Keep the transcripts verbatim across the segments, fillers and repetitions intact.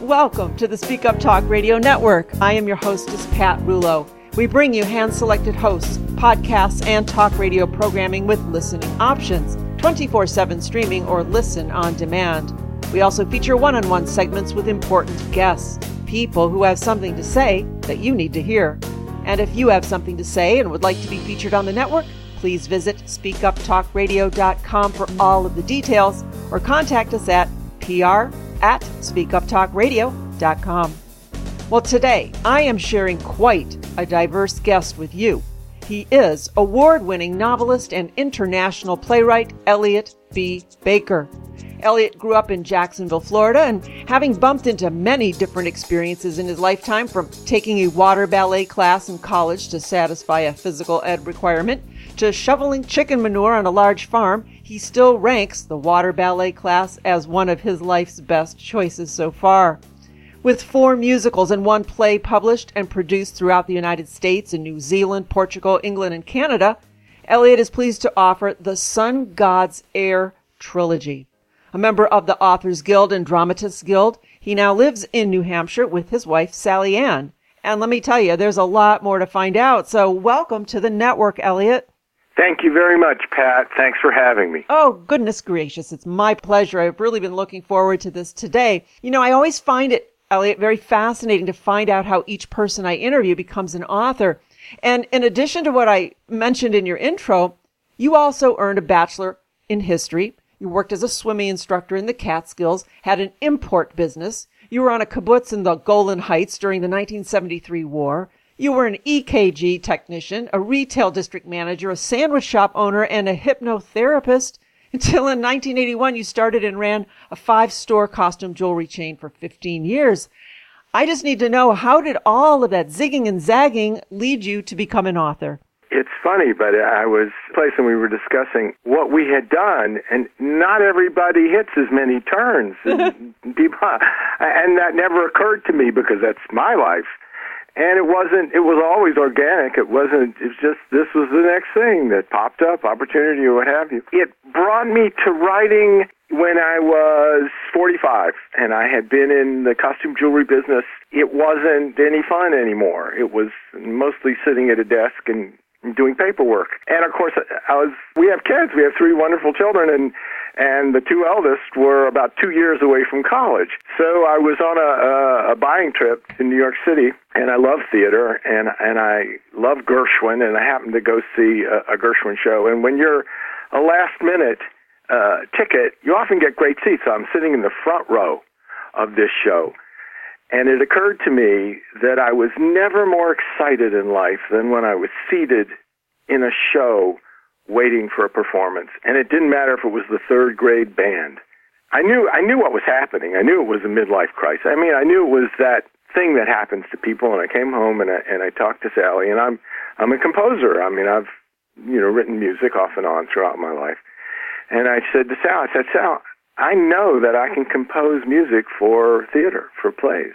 Welcome to the Speak Up Talk Radio Network. I am your hostess, Pat Rulo. We bring you hand-selected hosts, podcasts, and talk radio programming with listening options, twenty-four seven streaming or listen on demand. We also feature one-on-one segments with important guests, people who have something to say that you need to hear. And if you have something to say and would like to be featured on the network, please visit speak up talk radio dot com for all of the details or contact us at P R at speak up talk radio dot com. Well, today I am sharing quite a diverse guest with you. He is award-winning novelist and international playwright Elliot B. Baker. Elliot grew up in Jacksonville, Florida, and having bumped into many different experiences in his lifetime, from taking a water ballet class in college to satisfy a physical ed requirement, to shoveling chicken manure on a large farm, he still ranks the water ballet class as one of his life's best choices so far. With four musicals and one play published and produced throughout the United States and New Zealand, Portugal, England, and Canada, Elliot is pleased to offer the Sun God's Heir trilogy. A member of the Authors Guild and Dramatists Guild, he now lives in New Hampshire with his wife, Sally Ann. And let me tell you, there's a lot more to find out. So welcome to the network, Elliot. Thank you very much, Pat. Thanks for having me. Oh, goodness gracious. It's my pleasure. I've really been looking forward to this today. You know, I always find it, Elliot, very fascinating to find out how each person I interview becomes an author. And in addition to what I mentioned in your intro, you also earned a bachelor in history. You worked as a swimming instructor in the Catskills, had an import business. You were on a kibbutz in the Golan Heights during the nineteen seventy-three war. You were an E K G technician, a retail district manager, a sandwich shop owner, and a hypnotherapist. Until in nineteen eighty-one, you started and ran a five-store costume jewelry chain for fifteen years. I just need to know, how did all of that zigging and zagging lead you to become an author? It's funny, but I was place and we were discussing what we had done, and not everybody hits as many turns. and, people, and that never occurred to me because that's my life. And it wasn't, it was always organic. It wasn't, it was just, this was the next thing that popped up, opportunity or what have you. It brought me to writing when I was forty-five, and I had been in the costume jewelry business. It wasn't any fun anymore. It was mostly sitting at a desk and doing paperwork. And of course, I was, we have kids. We have three wonderful children, and and the two eldest were about two years away from college. So I was on a, a, a buying trip to New York City, and I love theater, and and I love Gershwin, and I happened to go see a, a Gershwin show. And when you're a last-minute uh, ticket, you often get great seats. So I'm sitting in the front row of this show, and it occurred to me that I was never more excited in life than when I was seated in a show waiting for a performance. And it didn't matter if it was the third grade band. I knew I knew what was happening. I knew it was a midlife crisis. I mean, I knew it was that thing that happens to people. And I came home and I, and I talked to Sally. And I'm I'm a composer. I mean, I've you know written music off and on throughout my life. And I said to Sal, I said, Sal, I know that I can compose music for theater, for plays.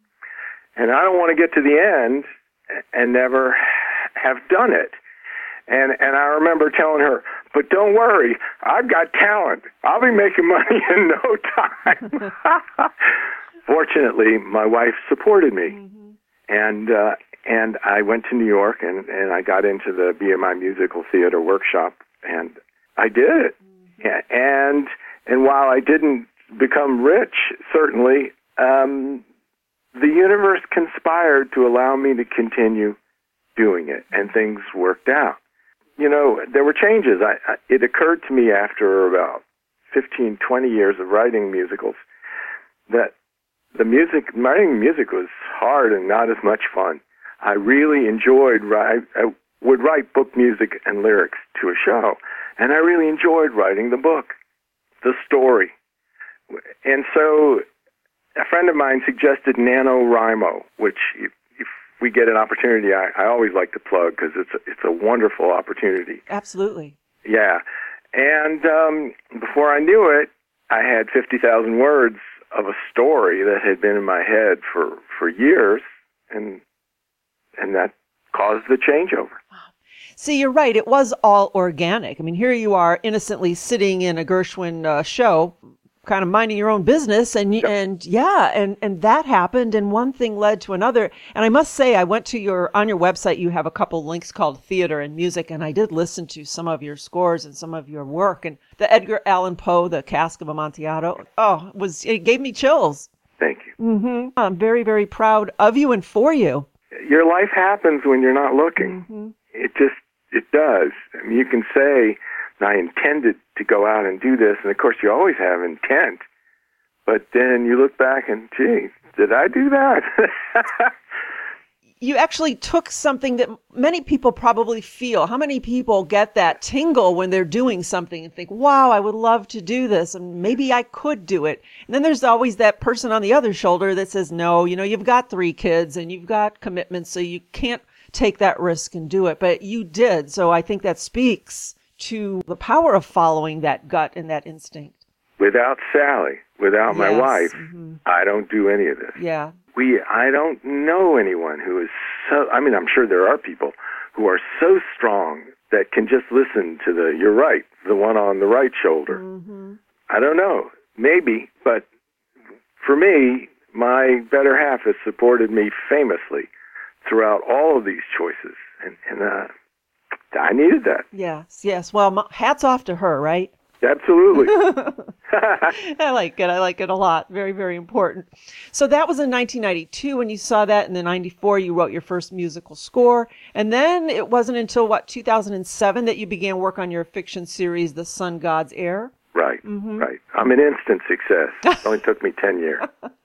And I don't want to get to the end and never have done it. And and I remember telling her, but don't worry, I've got talent. I'll be making money in no time. Fortunately, my wife supported me. Mm-hmm. And uh, and I went to New York, and, and I got into the B M I Musical Theater Workshop, and I did it. Mm-hmm. And and while I didn't become rich, certainly, um, the universe conspired to allow me to continue doing it, and things worked out. You know, there were changes. I, I, it occurred to me after about fifteen, twenty years of writing musicals that the music, writing music was hard and not as much fun. I really enjoyed, I, I would write book music and lyrics to a show, and I really enjoyed writing the book, the story. And so a friend of mine suggested NaNoWriMo, which if, if we get an opportunity, I, I always like to plug because it's a, it's a wonderful opportunity. Absolutely. Yeah. And um, before I knew it, I had fifty thousand words of a story that had been in my head for, for years, and and that caused the changeover. See, you're right. It was all organic. I mean, here you are innocently sitting in a Gershwin uh, show, kind of minding your own business. And, Yep. and yeah, and, and that happened. And one thing led to another. And I must say, I went to your, on your website, you have a couple links called Theater and Music. And I did listen to some of your scores and some of your work. And the Edgar Allan Poe, The Cask of Amontillado, oh, it was, it gave me chills. Thank you. Mm-hmm. I'm very, very proud of you and for you. Your life happens when you're not looking. Mm-hmm. It just, it does. I mean, you can say, I intended to go out and do this, and of course you always have intent, but then you look back and, gee, did I do that? You actually took something that many people probably feel. How many people get that tingle when they're doing something and think, wow, I would love to do this, and maybe I could do it. And then there's always that person on the other shoulder that says, no, you know, you've got three kids and you've got commitments, so you can't take that risk and do it. But you did. So I think that speaks to the power of following that gut and that instinct. Without Sally, without my Yes. wife, Mm-hmm. I don't do any of this. Yeah. We, I don't know anyone who is so, I mean, I'm sure there are people who are so strong that can just listen to the, you're right, the one on the right shoulder. Mm-hmm. I don't know. Maybe, but for me, my better half has supported me famously throughout all of these choices. And, and uh, I needed that. Yes, yes. Well, m- hats off to her, right? Absolutely. I like it. I like it a lot. Very, very important. So that was in nineteen ninety-two when you saw that. In the ninety-four, you wrote your first musical score. And then it wasn't until, what, two thousand seven that you began work on your fiction series, The Sun God's Heir? Right, Mm-hmm. right. I'm an instant success. It only took me ten years.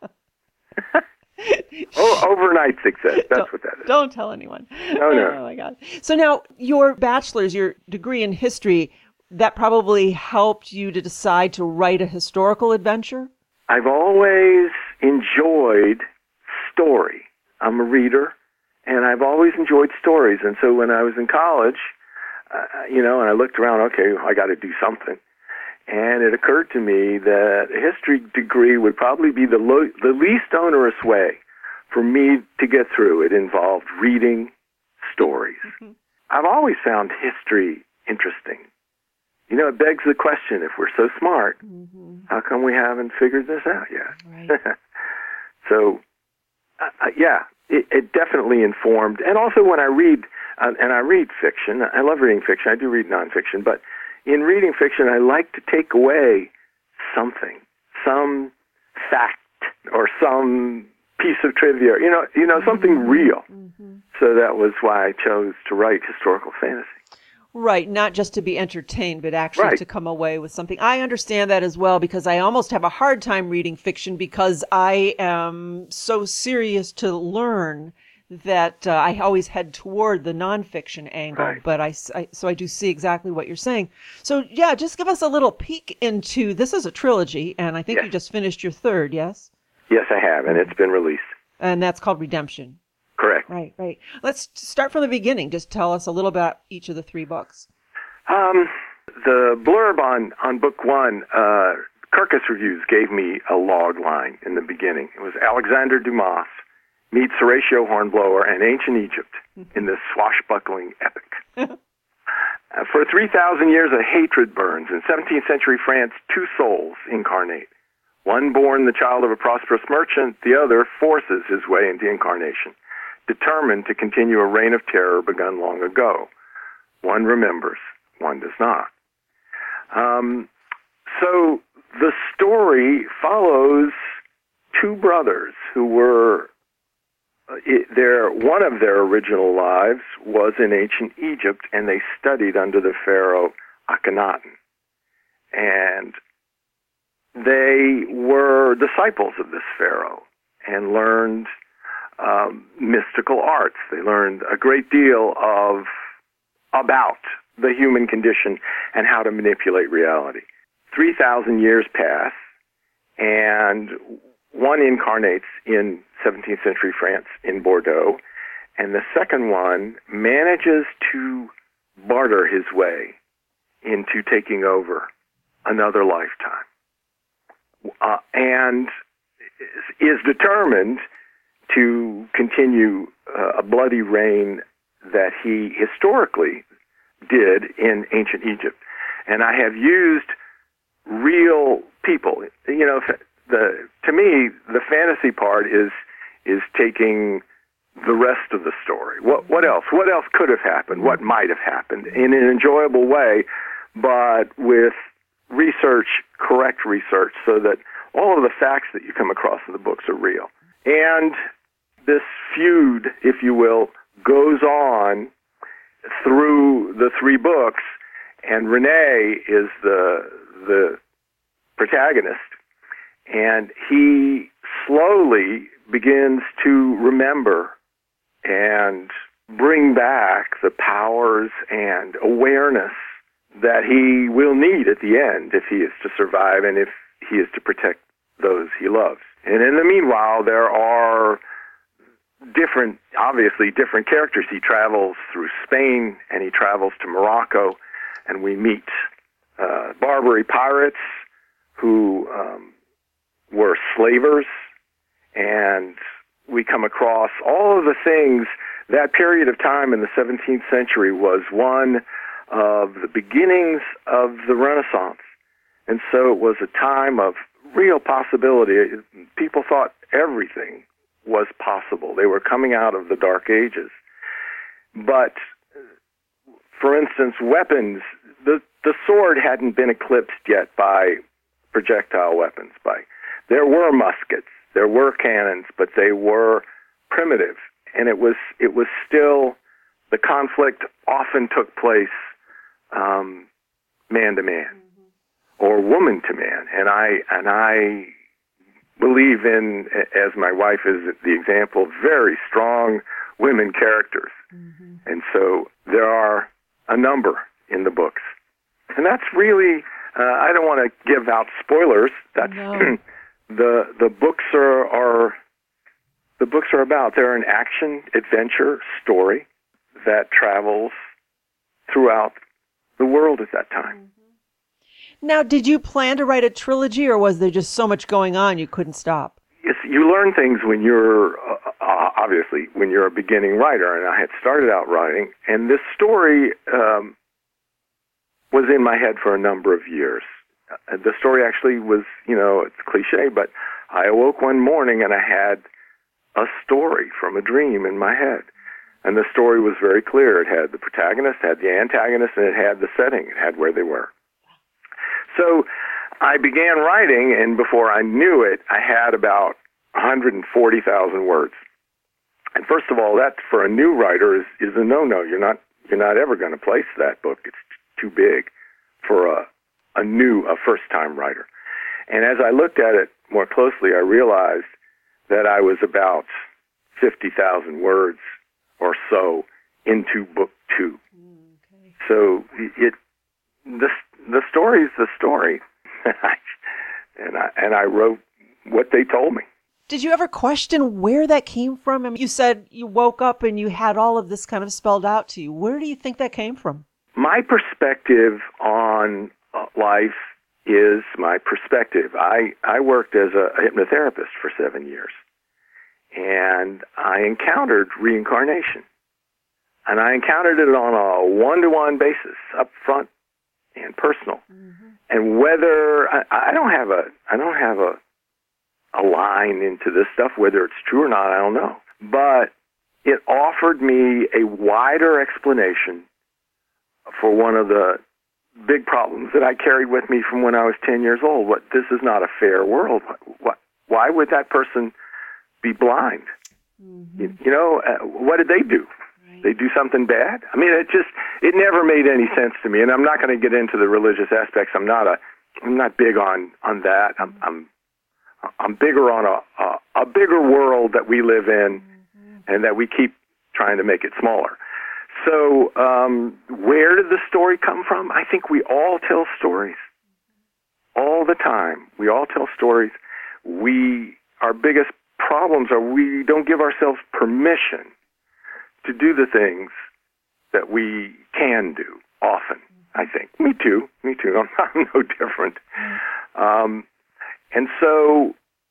Oh, overnight success. That's don't, what that is. Don't tell anyone. No, no. Oh, my God. So now your bachelor's, your degree in history, that probably helped you to decide to write a historical adventure? I've always enjoyed story. I'm a reader, and I've always enjoyed stories. And so when I was in college, uh, you know, and I looked around, okay, I got to do something. And it occurred to me that a history degree would probably be the, lo- the least onerous way for me to get through. It involved reading stories. Mm-hmm. I've always found history interesting. You know, it begs the question, if we're so smart, mm-hmm. how come we haven't figured this out yet? Right. So, uh, yeah, it, it definitely informed. And also when I read, uh, and I read fiction, I love reading fiction, I do read nonfiction, but in reading fiction, I like to take away something, some fact or some piece of trivia, you know, you know, something mm-hmm. real. Mm-hmm. So that was why I chose to write historical fantasy. Right, not just to be entertained, but actually right. to come away with something. I understand that as well, because I almost have a hard time reading fiction because I am so serious to learn that uh, I always head toward the nonfiction angle. Right. But I, I, so I do see exactly what you're saying. So yeah, just give us a little peek into, this is a trilogy, and I think yes. you just finished your third, yes? Yes, I have, and it's been released. And that's called Redemption. Correct. Right, right. Let's start from the beginning. Just tell us a little about each of the three books. Um, the blurb on, on book one, uh, Kirkus Reviews gave me a log line in the beginning. It was Alexander Dumas meets Horatio Hornblower and ancient Egypt in this swashbuckling epic. uh, for three thousand years, a hatred burns. In seventeenth century France, two souls incarnate. One born the child of a prosperous merchant, the other forces his way into incarnation, determined to continue a reign of terror begun long ago. One remembers, one does not. Um, so the story follows two brothers who were, uh, it, their, one of their original lives was in ancient Egypt, and they studied under the pharaoh Akhenaten. And they were disciples of this pharaoh and learned Um, mystical arts. They learned a great deal of about the human condition and how to manipulate reality. three thousand years pass, and one incarnates in seventeenth century France in Bordeaux, and the second one manages to barter his way into taking over another lifetime, uh, and is determined to continue uh, a bloody reign that he historically did in ancient Egypt. And I have used real people. You know, the to me, the fantasy part is is taking the rest of the story. What what else? What else could have happened? What might have happened in an enjoyable way, but with research, correct research, so that all of the facts that you come across in the books are real. And this feud, if you will, goes on through the three books, and Renee is the the protagonist, and he slowly begins to remember and bring back the powers and awareness that he will need at the end if he is to survive and if he is to protect those he loves. And in the meanwhile, there are different, obviously different characters. He travels through Spain and he travels to Morocco, and we meet uh, Barbary pirates who um, were slavers, and we come across all of the things. That period of time in the seventeenth century was one of the beginnings of the Renaissance. And so it was a time of real possibility. People thought everything was possible. They were coming out of the Dark Ages. But, for instance, weapons, the, the sword hadn't been eclipsed yet by projectile weapons. By There were muskets, there were cannons, but they were primitive. And it was it was still, the conflict often took place um, man to man, mm-hmm. or woman to man. And I and I believe in, as my wife is the example, very strong women characters. Mm-hmm. And so there are a number in the books. And that's really, uh, I don't want to give out spoilers. That's no. the the books are, are the books are about. They're an action adventure story that travels throughout the world at that time. Mm-hmm. Now, did you plan to write a trilogy, or was there just so much going on you couldn't stop? Yes, you learn things when you're, uh, obviously, when you're a beginning writer, and I had started out writing, and this story um, was in my head for a number of years. Uh, the story actually was, you know, it's cliche, but I awoke one morning and I had a story from a dream in my head. And the story was very clear. It had the protagonist, had the antagonist, and it had the setting. It had where they were. So I began writing, and before I knew it, I had about one hundred forty thousand words. And first of all, that for a new writer is, is a no-no. You're not you're not ever going to place that book. It's too big for a a new, a first-time writer. And as I looked at it more closely, I realized that I was about fifty thousand words or so into book two. Okay. So it the the story is the story, and I and I wrote what they told me. Did you ever question where that came from? I mean, you said you woke up and you had all of this kind of spelled out to you. Where do you think that came from? My perspective on life is my perspective. I, I worked as a hypnotherapist for seven years, and I encountered reincarnation. And I encountered it on a one-to-one basis, up front and personal. Mm-hmm. And whether I, I don't have a I don't have a a line into this stuff, whether it's true or not, I don't know. But it offered me a wider explanation for one of the big problems that I carried with me from when I was ten years old. What this is not a fair world. What, why would that person be blind? Mm-hmm. You, you know, uh, what did they do? Right. They do something bad? I mean, it just it never made any sense to me. And I'm not going to get into the religious aspects. I'm not a I'm not big on on that. I'm I'm I'm bigger on a a, a bigger world that we live in, mm-hmm. and that we keep trying to make it smaller. So um, where did the story come from? I think we all tell stories all the time. We all tell stories. We our biggest problems are we don't give ourselves permission to do the things that we can do often, I think. Me too. Me too. I'm, I'm no different. Um, and so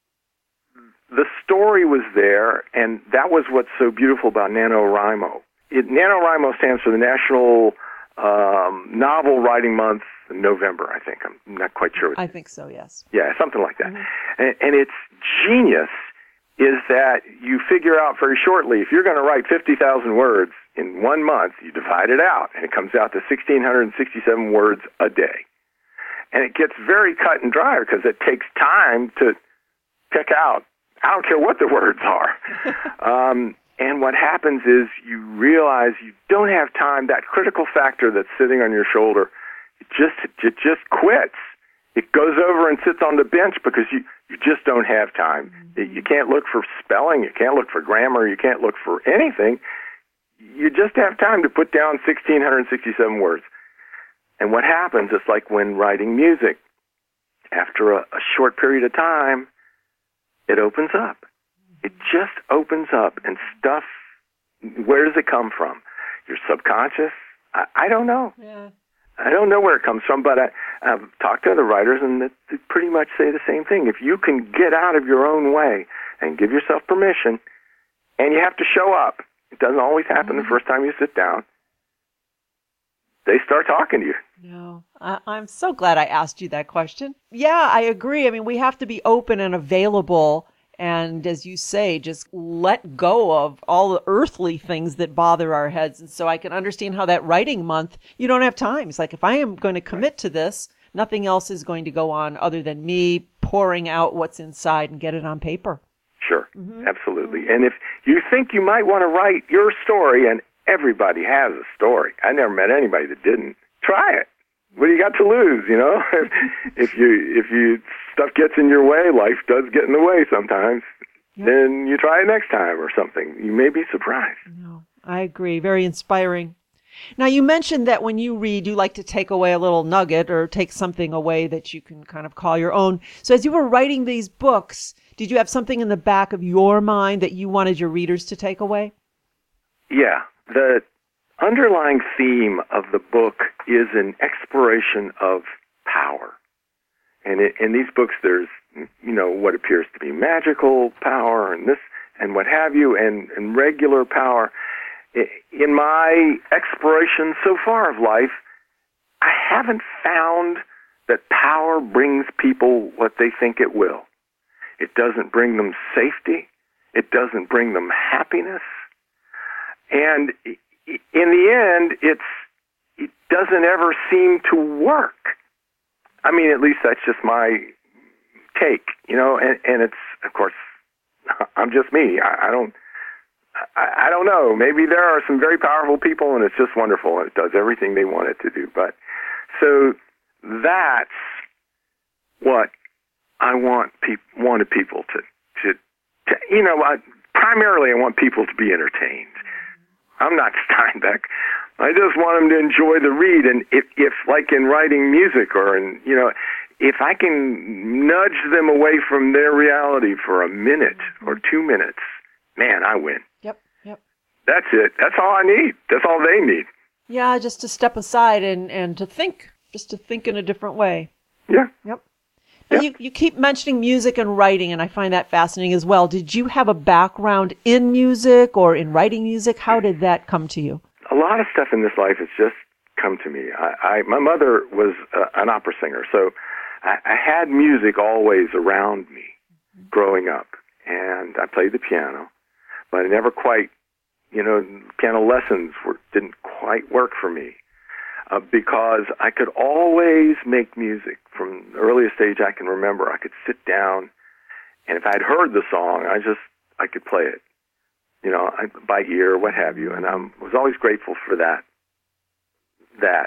the story was there, and that was what's so beautiful about NaNoWriMo. It, NaNoWriMo stands for the National um, Novel Writing Month November, I think. I'm not quite sure. I think so, yes. Yeah, something like that. Mm-hmm. And, and its genius is that you figure out very shortly, if you're going to write fifty thousand words in one month, you divide it out, and it comes out to one thousand six hundred sixty-seven words a day. And it gets very cut and dry because it takes time to pick out. I don't care what the words are. um, and what happens is you realize you don't have time. That critical factor that's sitting on your shoulder, it just it just quits. It goes over and sits on the bench because you, you just don't have time. Mm-hmm. You can't look for spelling. You can't look for grammar. You can't look for anything. You just have time to put down one thousand six hundred sixty-seven words. And what happens is like when writing music. After a, a short period of time, it opens up. It just opens up, and stuff, where does it come from? Your subconscious? I, I don't know. Yeah. I don't know where it comes from, but I, I've talked to other writers, and they pretty much say the same thing. If you can get out of your own way and give yourself permission, and you have to show up. It doesn't always happen mm-hmm. the first time you sit down. They start talking to you. No, I, I'm so glad I asked you that question. Yeah, I agree. I mean, we have to be open and available. And as you say, just let go of all the earthly things that bother our heads. And so I can understand how that writing month, you don't have time. It's like, if I am going to commit to this, nothing else is going to go on other than me pouring out what's inside and get it on paper. Sure, mm-hmm. absolutely. And if you think you might want to write your story, and everybody has a story. I never met anybody that didn't. Try it. What do you got to lose, you know? if you if you stuff gets in your way, life does get in the way sometimes, yep. then you try it next time or something. You may be surprised. No, I agree. Very inspiring. Now, you mentioned that when you read, you like to take away a little nugget or take something away that you can kind of call your own. So as you were writing these books, did you have something in the back of your mind that you wanted your readers to take away? Yeah. The underlying theme of the book is an exploration of power. And it, in these books, there's, you know, what appears to be magical power and this and what have you, and, and regular power. In my exploration so far of life, I haven't found that power brings people what they think it will. It doesn't bring them safety. It doesn't bring them happiness. And in the end, it's it doesn't ever seem to work. I mean, at least that's just my take, you know, and, and it's, of course, I'm just me. I, I don't I, I don't know. Maybe there are some very powerful people, and it's just wonderful, and it does everything they want it to do. But so that's what I want pe- wanted people to, to, to you know, I, primarily I want people to be entertained. I'm not Steinbeck. I just want them to enjoy the read. And if, if, like in writing music or in, you know, if I can nudge them away from their reality for a minute or two minutes, man, I win. Yep, yep. That's it. That's all I need. That's all they need. Yeah, just to step aside and, and to think, just to think in a different way. Yeah. Yep. Now, you, you keep mentioning music and writing, and I find that fascinating as well. Did you have a background in music or in writing music? How did that come to you? A lot of stuff in this life has just come to me. I, I my mother was uh, an opera singer, so I, I had music always around me growing up, and I played the piano, but I never quite, you know, piano lessons were, didn't quite work for me. Uh, because I could always make music from the earliest age I can remember. I could sit down, and if I'd heard the song, I just, I could play it, you know, I, by ear, what have you, and I was always grateful for that. That.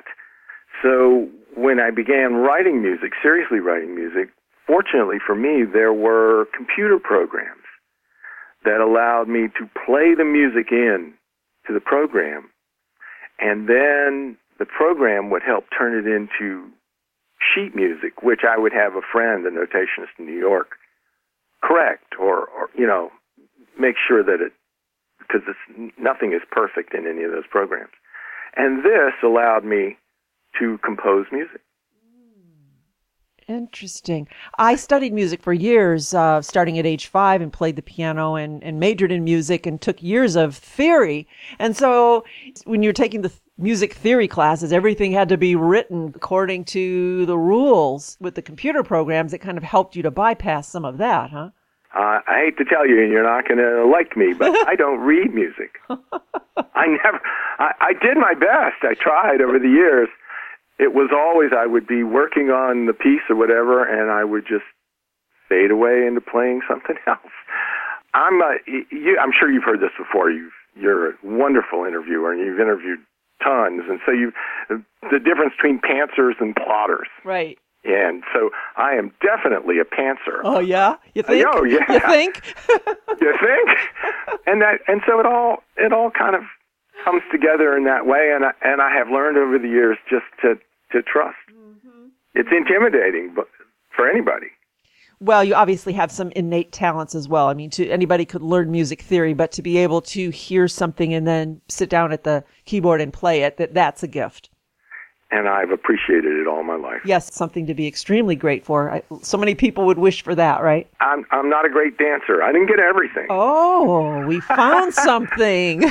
So when I began writing music, seriously writing music, fortunately for me, there were computer programs that allowed me to play the music in to the program, and then the program would help turn it into sheet music, which I would have a friend, a notationist in New York, correct or, or you know, make sure that it, because it's, nothing is perfect in any of those programs. And this allowed me to compose music. Interesting. I studied music for years, uh, starting at age five, and played the piano and, and majored in music and took years of theory. And so when you're taking the th- music theory classes, everything had to be written according to the rules. With the computer programs, it kind of helped you to bypass some of that, huh? Uh, I hate to tell you, and you're not going to like me, but I don't read music. I never, I, I did my best. I tried over the years. It was always, I would be working on the piece or whatever, and I would just fade away into playing something else. I'm, uh, you, I'm sure you've heard this before. You've, you're a wonderful interviewer, and you've interviewed tons. And so you, the difference between pantsers and plotters. Right. And so I am definitely a pantser. Oh yeah, you think? Oh yeah. You think? You think? And that, and so it all, it all kind of comes together in that way. And I, and I have learned over the years just to, to trust. Mm-hmm. It's intimidating, but for anybody. Well, you obviously have some innate talents as well. I mean, to anybody could learn music theory, but to be able to hear something and then sit down at the keyboard and play it, that that's a gift. And I've appreciated it all my life. Yes, something to be extremely great for. I, so many people would wish for that, right? I'm I'm not a great dancer. I didn't get everything. Oh, we found something.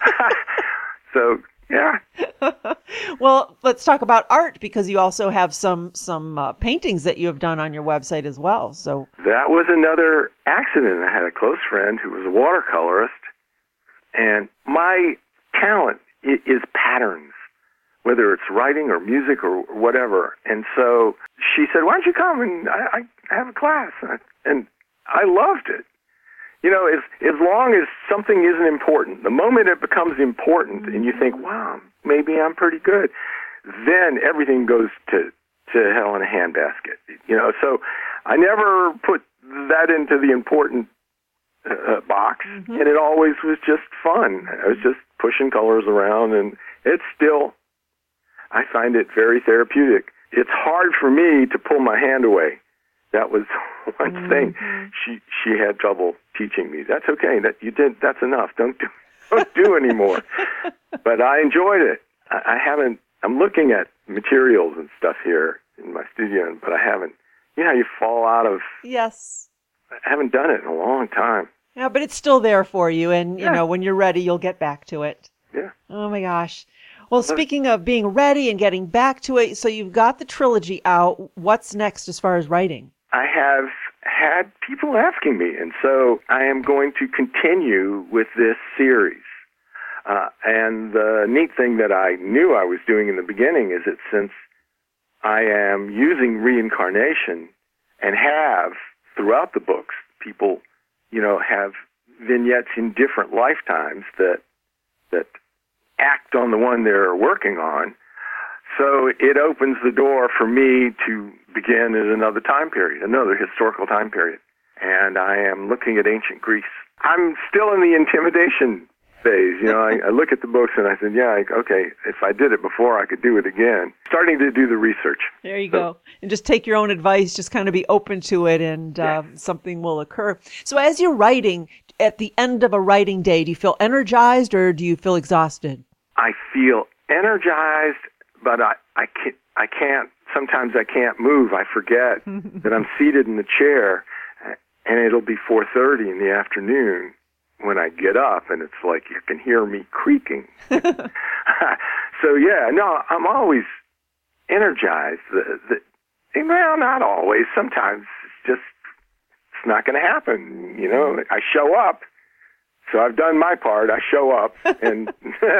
So, yeah. Well, let's talk about art, because you also have some some uh, paintings that you have done on your website as well. So that was another accident. I had a close friend who was a watercolorist, and my talent is patterns, whether it's writing or music or whatever. And so she said, why don't you come and I, I have a class? And I loved it. You know, as as long as something isn't important, the moment it becomes important and you think, wow, maybe I'm pretty good, then everything goes to, to hell in a handbasket. You know, so I never put that into the important uh, box, mm-hmm. and it always was just fun. I was just pushing colors around, and it's still, I find it very therapeutic. It's hard for me to pull my hand away. That was one mm-hmm. thing. She she had trouble teaching me. That's okay. That you did. That's enough. Don't do don't do anymore. But I enjoyed it. I, I haven't. I'm looking at materials and stuff here in my studio, but I haven't. You know, you fall out of. Yes. I haven't done it in a long time. Yeah, but it's still there for you, and you yeah. know, when you're ready, you'll get back to it. Yeah. Oh my gosh. Well, speaking of being ready and getting back to it, so you've got the trilogy out. What's next as far as writing? I have had people asking me, and so I am going to continue with this series. Uh, and the neat thing that I knew I was doing in the beginning is that since I am using reincarnation and have throughout the books, people, you know, have vignettes in different lifetimes that that act on the one they're working on. So it opens the door for me to begin at another time period, another historical time period. And I am looking at ancient Greece. I'm still in the intimidation phase. You know, I, I look at the books and I said, yeah, I, okay, if I did it before, I could do it again. Starting to do the research. There you so, go. And just take your own advice, just kind of be open to it, and uh, yeah. something will occur. So as you're writing, at the end of a writing day, do you feel energized or do you feel exhausted? I feel energized, but I, I can't, I can't, sometimes I can't move. I forget that I'm seated in the chair, and it'll be four thirty in the afternoon when I get up, and it's like you can hear me creaking. So, yeah, no, I'm always energized. The, the, well, not always. Sometimes it's just, it's not going to happen. You know, I show up, so I've done my part. I show up, and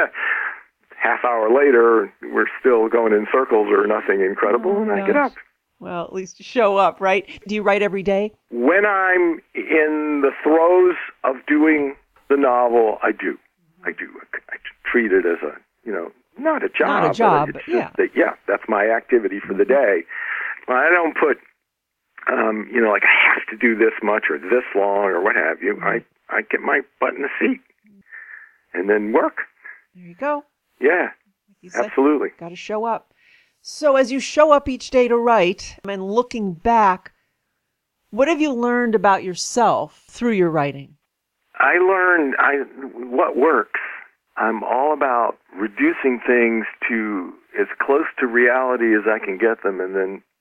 half hour later, we're still going in circles or nothing incredible, oh, and I get up. Well, at least you show up, right? Do you write every day? When I'm in the throes of doing the novel, I do. I do. I treat it as a, you know, not a job. Not a job, but yeah. That, yeah, that's my activity for the day. I don't put, um, you know, like I have to do this much or this long or what have you. I, I get my butt in the seat and then work. There you go. Yeah, like said, absolutely. Got to show up. So as you show up each day to write, and looking back, what have you learned about yourself through your writing? I learned I what works. I'm all about reducing things to as close to reality as I can get them, and then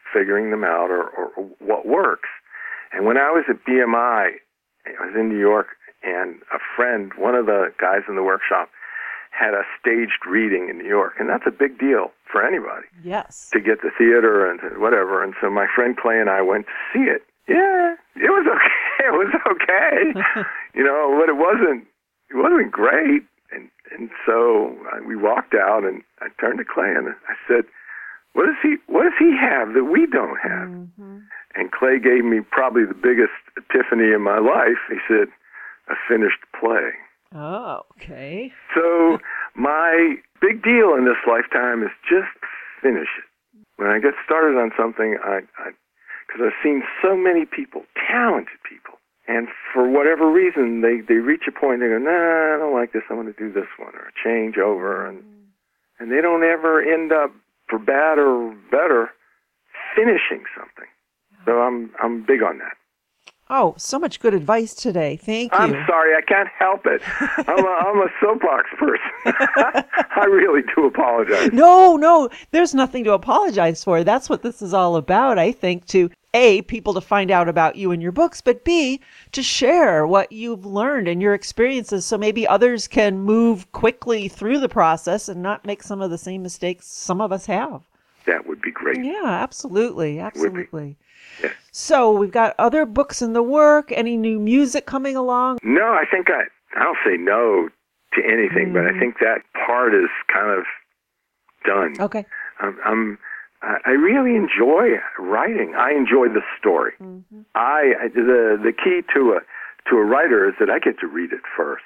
figuring them out or, or, or what works. And when I was at B M I, I was in New York, and a friend, one of the guys in the workshop, had a staged reading in New York, and that's a big deal for anybody. Yes. To get the theater and whatever. And so my friend Clay and I went to see it. Yeah, it was okay. It was okay. You know, but it wasn't. It wasn't great. And and so uh, we walked out, and I turned to Clay and I said, "What does he? What does he have that we don't have?" Mm-hmm. And Clay gave me probably the biggest epiphany in my life. He said, "A finished play." Oh, okay. So my big deal in this lifetime is just finish it. When I get started on something, I, I, because I've seen so many people, talented people, and for whatever reason, they, they reach a point, they go, nah, I don't like this, I want to do this one, or change over, and and they don't ever end up, for bad or better, finishing something. So I'm I'm big on that. Oh, so much good advice today. Thank you. I'm sorry, I can't help it. I'm a, I'm a soapbox person. I really do apologize. No, no, there's nothing to apologize for. That's what this is all about, I think, to A, people to find out about you and your books, but B, to share what you've learned and your experiences so maybe others can move quickly through the process and not make some of the same mistakes some of us have. That would be great. Yeah, absolutely, absolutely. Yes. So we've got other books in the work. Any new music coming along? No, I think I, I don't say no to anything, mm. but I think that part is kind of done. Okay. I'm, I'm I really enjoy writing. I enjoy the story. Mm-hmm. I, I the the key to a to a writer is that I get to read it first.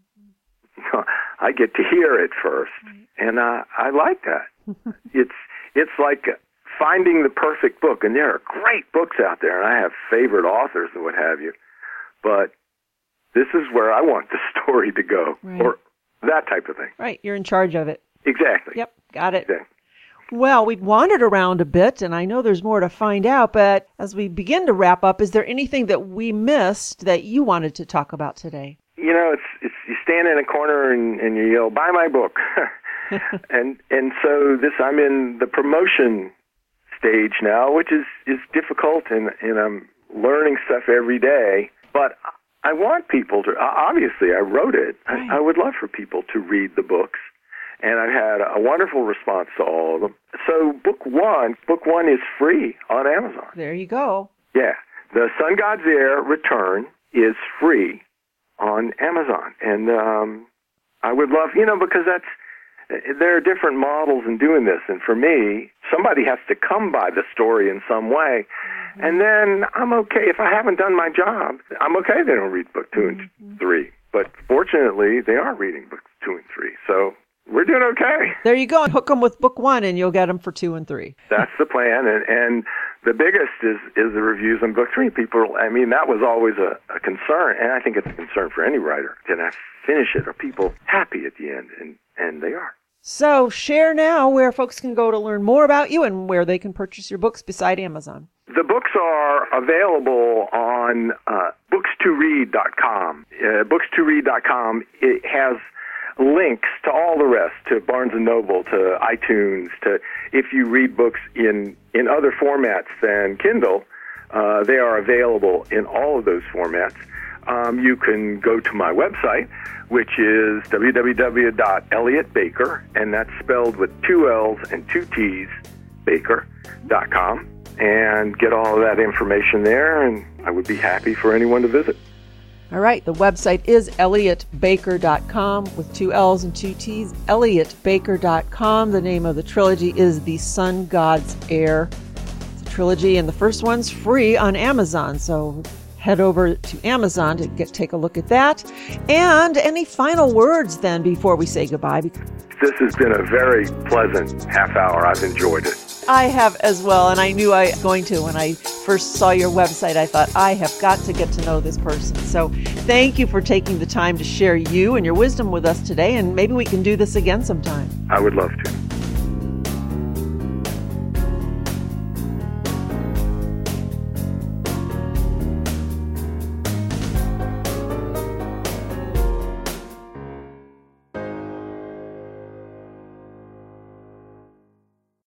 Mm-hmm. I get to hear it first, right. and uh, I like that. it's it's like finding the perfect book, and there are great books out there, and I have favorite authors and what have you, but this is where I want the story to go, right. or that type of thing. Right, you're in charge of it. Exactly. Yep, got it. Exactly. Well, we've wandered around a bit, and I know there's more to find out, but as we begin to wrap up, is there anything that we missed that you wanted to talk about today? You know, it's it's you stand in a corner and, and you yell, "Buy my book," and and so this I'm in the promotion stage now, which is, is difficult, and, and I'm learning stuff every day. But I want people to, obviously I wrote it, right. I, I would love for people to read the books, and I've had a wonderful response to all of them. So book one, book one is free on Amazon. There you go. Yeah. The Sun God's Heir Return is free on Amazon. And um, I would love, you know, because that's, there are different models in doing this, and for me, somebody has to come by the story in some way, mm-hmm. and then I'm okay. If I haven't done my job, I'm okay they don't read book two and mm-hmm. three. But fortunately, they are reading books two and three, so we're doing okay. There you go. Hook them with book one, and you'll get them for two and three. That's the plan, and, and the biggest is, is the reviews on book three. People, I mean, that was always a, a concern, and I think it's a concern for any writer. Can I finish it? Are people happy at the end? And, and they are. So share now where folks can go to learn more about you and where they can purchase your books beside Amazon. The books are available on uh, books to read dot com. Uh, books to read dot com, it has links to all the rest, to Barnes and Noble, to iTunes, to if you read books in, in other formats than Kindle, uh, they are available in all of those formats. Um, you can go to my website, which is w w w dot elliot baker, and that's spelled with two L's and two T's, baker dot com, and get all of that information there, and I would be happy for anyone to visit. All right, the website is elliot baker dot com with two L's and two T's, elliot baker dot com. The name of the trilogy is The Sun God's Heir. It's a trilogy, and the first one's free on Amazon, so head over to Amazon to get take a look at that. And any final words then before we say goodbye? This has been a very pleasant half hour. I've enjoyed it. I have as well, and I knew I was going to. When I first saw your website, I thought, I have got to get to know this person. So thank you for taking the time to share you and your wisdom with us today, and maybe we can do this again sometime. I would love to.